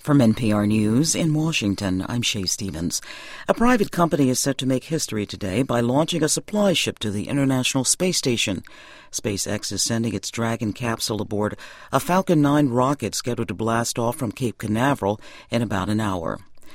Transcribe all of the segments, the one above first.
From NPR News in Washington, I'm Shay Stevens. A private company is set to make history today by launching a supply ship to the International Space Station. SpaceX is sending its Dragon capsule aboard a Falcon 9 rocket scheduled to blast off from Cape Canaveral in about an hour.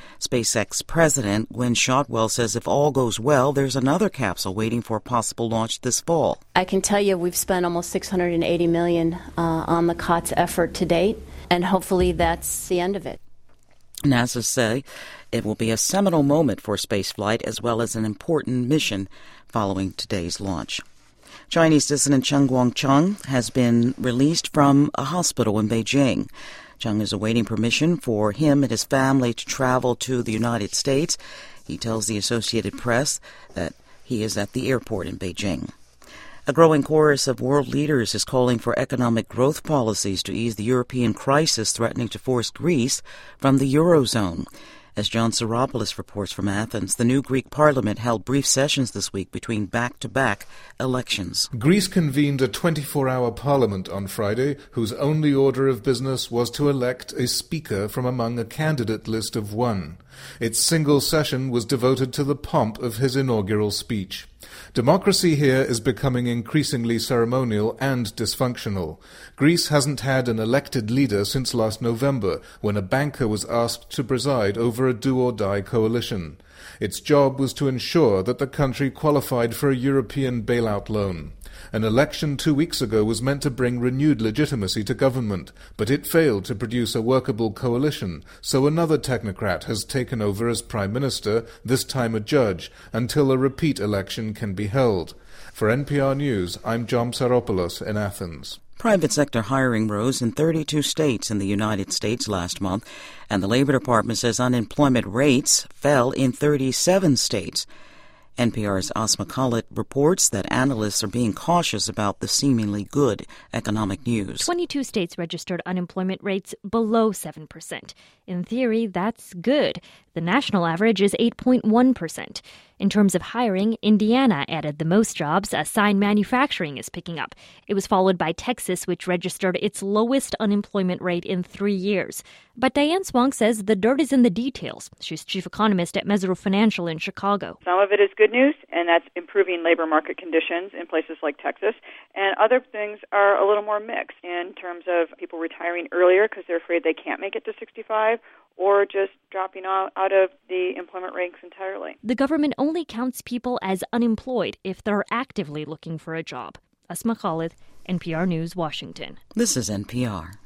SpaceX President Gwynne Shotwell says if all goes well, there's another capsule waiting for a possible launch this fall. I can tell you we've spent almost $680 million on the COTS effort to date, and hopefully that's the end of it. NASA say it will be a seminal moment for spaceflight as well as an important mission following today's launch. Chinese dissident Chen Guangcheng has been released from a hospital in Beijing. Cheng is awaiting permission for him and his family to travel to the United States. He tells the Associated Press that he is at the airport in Beijing. A growing chorus of world leaders is calling for economic growth policies to ease the European crisis threatening to force Greece from the Eurozone. As John Saropoulos reports from Athens, the new Greek parliament held brief sessions this week between back-to-back elections. Greece convened a 24-hour parliament on Friday, whose only order of business was to elect a speaker from among a candidate list of one. Its single session was devoted to the pomp of his inaugural speech. Democracy here is becoming increasingly ceremonial and dysfunctional. Greece hasn't had an elected leader since last November, when a banker was asked to preside over a do-or-die coalition. Its job was to ensure that the country qualified for a European bailout loan. An election 2 weeks ago was meant to bring renewed legitimacy to government, but it failed to produce a workable coalition, so another technocrat has taken over as prime minister, this time a judge, until a repeat election can be held. For NPR News, I'm John Saropoulos in Athens. Private sector hiring rose in 32 states in the United States last month, and the Labor Department says unemployment rates fell in 37 states. NPR's Asma Khalid reports that analysts are being cautious about the seemingly good economic news. 22 states registered unemployment rates below 7%. In theory, that's good. The national average is 8.1%. In terms of hiring, Indiana added the most jobs. A sign manufacturing is picking up. It was followed by Texas, which registered its lowest unemployment rate in 3 years. But Diane Swong says the dirt is in the details. She's chief economist at Mesirow Financial in Chicago. Some of it is good news, and that's improving labor market conditions in places like Texas. And other things are a little more mixed in terms of people retiring earlier because they're afraid they can't make it to 65, or just dropping out of the employment ranks entirely. The government only counts people as unemployed if they're actively looking for a job. Asma Khalid, NPR News, Washington. This is NPR.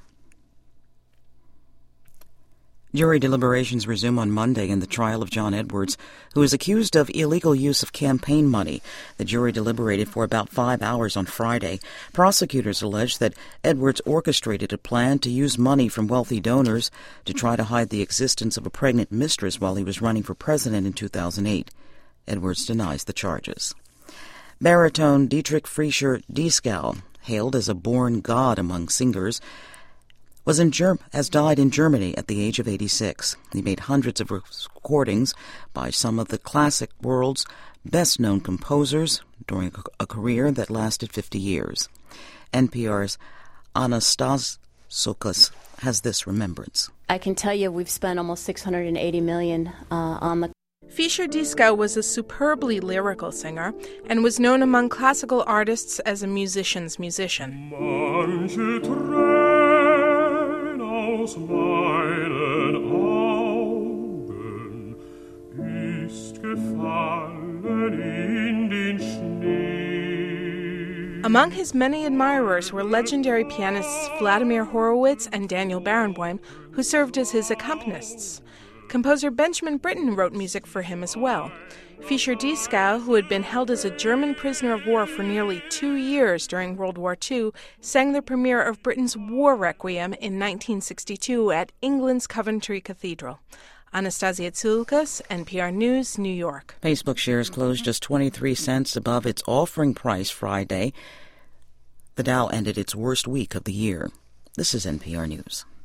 Jury deliberations resume on Monday in the trial of John Edwards, who is accused of illegal use of campaign money. The jury deliberated for about 5 hours on Friday. Prosecutors allege that Edwards orchestrated a plan to use money from wealthy donors to try to hide the existence of a pregnant mistress while he was running for president in 2008. Edwards denies the charges. Baritone Dietrich Fischer-Dieskau, hailed as a born god among singers, has died in Germany at the age of 86. He made hundreds of recordings by some of the classic world's best-known composers during a career that lasted 50 years. NPR's Anastas Sokas has this remembrance. I can tell you we've spent almost $680 million on the Fischer-Dieskau was a superbly lyrical singer and was known among classical artists as a musician's musician. Aus meinen Augen ist gefallen in den Schnee. Among his many admirers were legendary pianists Vladimir Horowitz and Daniel Barenboim, who served as his accompanists. Composer Benjamin Britten wrote music for him as well. Fischer-Dieskau, who had been held as a German prisoner of war for nearly 2 years during World War II, sang the premiere of Britain's War Requiem in 1962 at England's Coventry Cathedral. Anastasia Tsoukas, NPR News, New York. Facebook shares closed just 23 cents above its offering price Friday. The Dow ended its worst week of the year. This is NPR News.